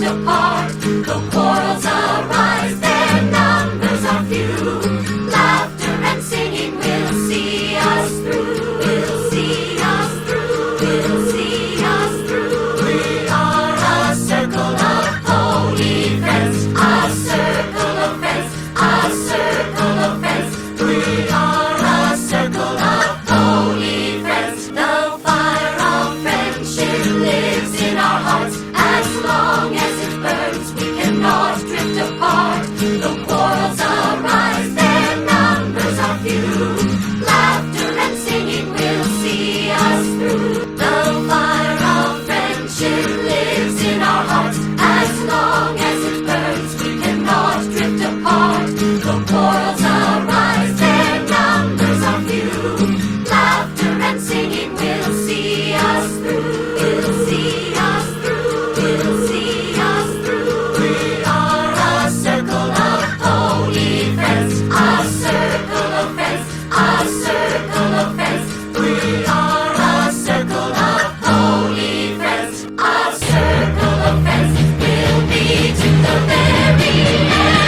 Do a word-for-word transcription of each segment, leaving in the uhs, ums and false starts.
apart. Though quarrels arise, their numbers are few. Laughter and singing will see us through. Will see us through. Will see us through. We are a circle of holy friends. A circle of friends. A circle of friends. We are a circle of holy friends. The fire of friendship lives in our hearts. As long as it burns, we cannot drift apart. Though quarrels arise, their numbers are few. Laughter and singing will see us through. The fire of friendship lives in our hearts. As long as it burns, we cannot drift apart. Though quarrels arise, their numbers are few. Laughter and singing will see us through. Will see us through. Will see us through. We are a circle of holy friends. A circle of friends. A circle of friends. We are a circle of holy friends. A circle of friends. We'll be to the very end.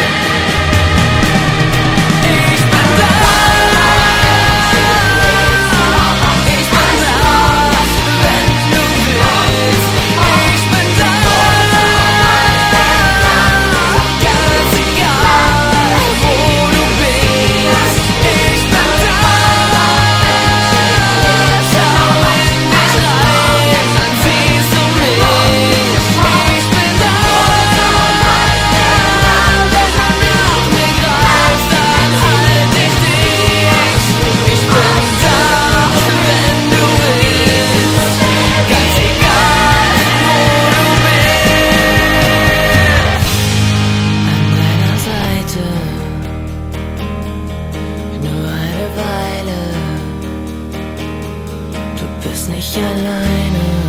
Ich bin da, ich bin da, wenn du willst. Ich bin da, ganz egal, wo du bist. Ich bin da, schau in mich rein, siehst du mich. Ich bin da, wenn du nach mir greifst, dann halt ich dich. Ich bin da, wenn du willst, ganz egal, wo du bist. An deiner Seite, nur eine Weile. Du bist nicht alleine.